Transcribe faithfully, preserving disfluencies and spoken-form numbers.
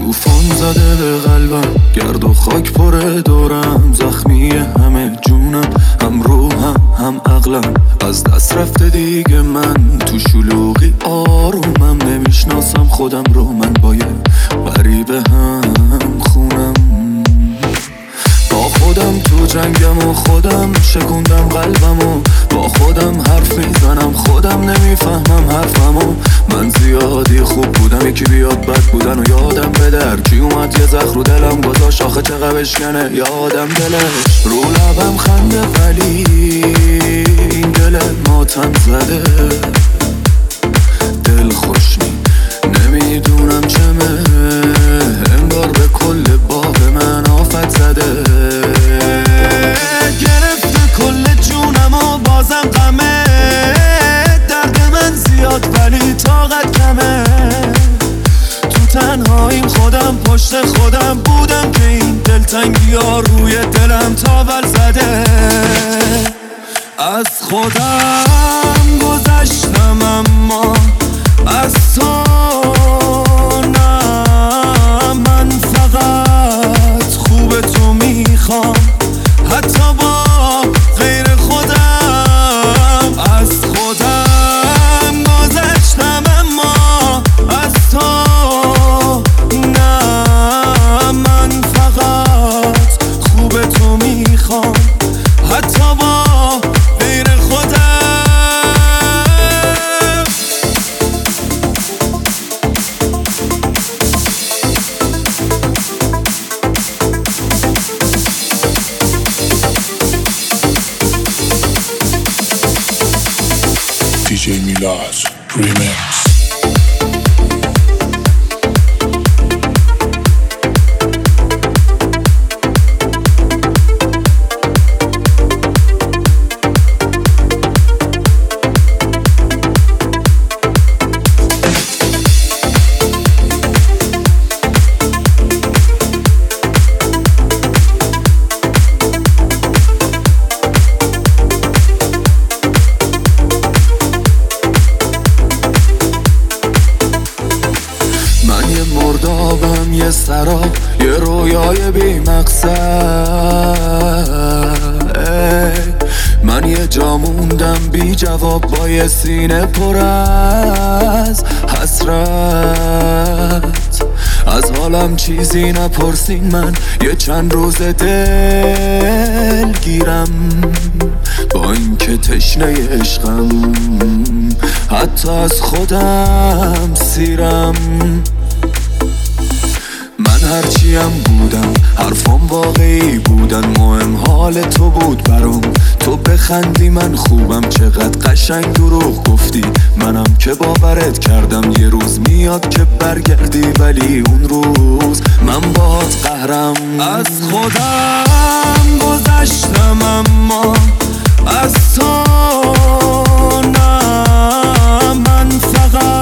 توفان زده به قلبم، گرد و خاک پر دورم، زخمی همه جونم، هم روحم هم عقلم، از دست رفته دیگه من، تو شلوغی آرومم، نمیشناسم خودم رو، من با یه غریبه هم خونم. با خودم تو جنگم و خودم شکوندم قلبمو، با خودم حرف میزنم خودم نمیفهمم حرفمو. من زیادی خوب بودم یکی بیاد بد بودن و یادم بده، کی اومد یه زخم رو دلم گذاشت آخه چقدر بشکنه یادم دلش. رو لبم خنده ولی این دل ماتم زده، دل خوش نی نمیدونم چمه، انگار به کل باغ من آفت زده، گرفته کل جونم و بازم غمه، درد من زیاد ولی طاقت کمه، تو تنهاییم خودم پشت خودم بودم که این دلتنگی ها روی دلم تاول زده. از خودم گذشتم اما از تو نه، من فقط خوب تو میخوام حتی با غیر خودم. از خودم گذشتم اما از تو نه، من فقط خوب تو میخوام حتی با غیر خودم. دی جی میلاد ریمیکس. مردابم یه سراب یه رویای بی مقصد، من یه جا موندم بی جواب با یه سینه پر از حسرت، از حالم چیزی نپرسین من یه چند روز دل گیرم، با اینکه تشنه عشقم حتی از خودم سیرم. من هرچیم بودم حرفم واقعی بودن، مهم حال تو بود برام، تو بخندی من خوبم، چقدر قشنگ دروغ گفتی، منم که باورت کردم یه روز میاد که برگردی، ولی اون روز من باهات قهرم. از خودم گذشتم اما از تو نه، من فقط